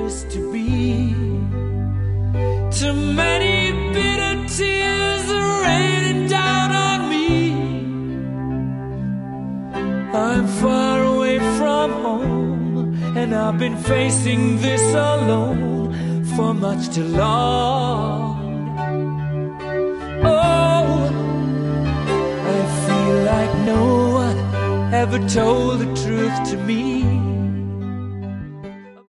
is to be. Too many bitter tears are raining down on me. I'm far away from home, and I've been facing this alone for much too long. Oh, I feel like no one ever told the truth to me.